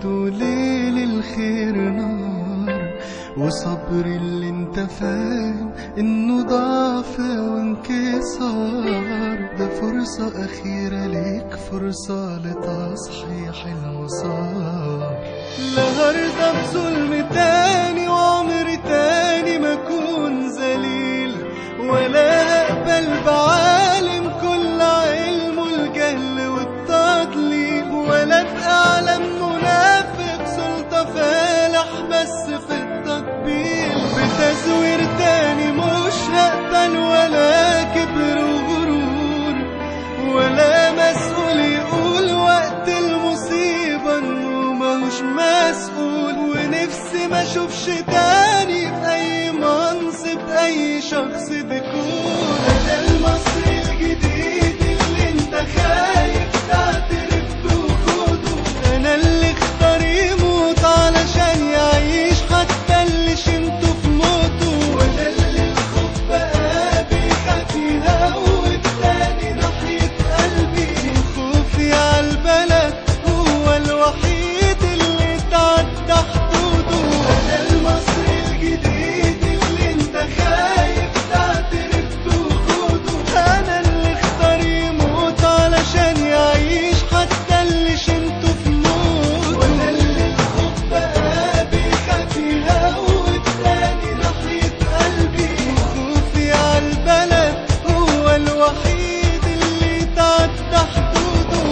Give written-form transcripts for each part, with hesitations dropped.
وليل الخير نار، وصبري اللي انت فاهم انه ضعف وانكسار، ده فرصة اخيرة ليك، فرصة لتصحيح المسار. لا هرضى بظلم تاني وعمر تاني ما اكون ذليل، ولا هقبل بعالم كل علمه الجهل والتضليل، ولا بأعلم منافق سلطة فالح بس في التطبيل. بتزوير تاني مش هقبل، ولا كبر وغرور، ولا مسؤول يقول وقت المصيبة انه ماهوش مسؤول. ونفسي ما اشوفش تاني في اي منصب اي شخص بيكون. انا المصري الجديد اللي انت خايف تعترف بوجوده، انا اللي اختار يموت علشان يعيش حتى اللي شمته في موته، وانا اللي الخوف بقى بيخاف يهوب تاني ناحية قلبي. خوفي عالبلد هو الوحيد اللي تعدى حدوده. انا المصري الجديد اللي انت خايف تعترف بوجوده، انا اللي اختار يموت علشان يعيش حتى اللي شمته في موته، وانا اللي الخوف بقى بيخاف يهوب تاني ناحية قلبي. خوفي عالبلد هو الوحيد اللي تعدى حدوده.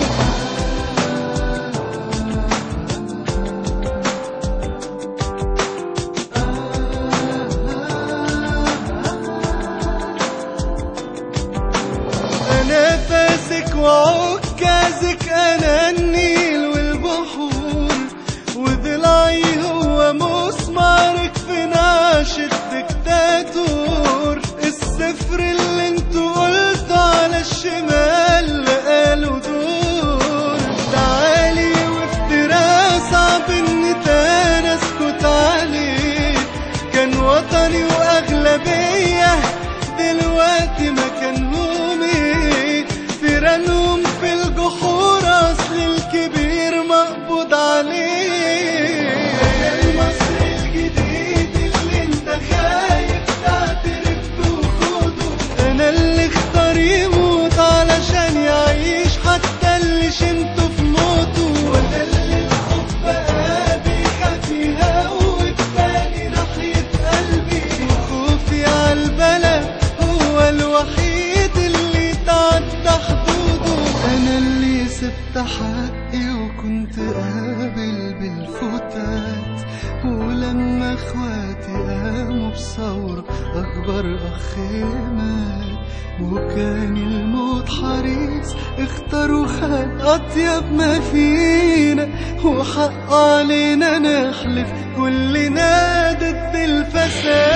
أنا فاسك وعكازك، أنا النيل والبحور، وضلعي هو مسمارك في نعش الدكتاتور. السفر اللي انتوا قلتوا على الشمال قالوا دور، تعالي وافتراء صعب ان تاني اسكت عليه. كان وطني واغلبية دلوقتي مكانهم ايه؟ فيرانهم في الجحور، اصل الكبير مقبوض عليه. انا المصري الجديد اللي انت خايف تعترف بوجوده، انا اللي اختار يموت علشان يعيش حتى اللي شمته في موته، وانا اللي الخوف بقى بيخاف يهوب تاني ناحية قلبي. خوفي عالبلد هو الوحيد اللي تعدى حدوده. انا اللي سبت حقي وكنت قابل بالفتات، ولما اخواتي قاموا بثورة اكبر اخ مات، وكان الموت حريص اختاروا خد اطيب ما فينا، وحق علينا نحلف كلنا ضد الفساد.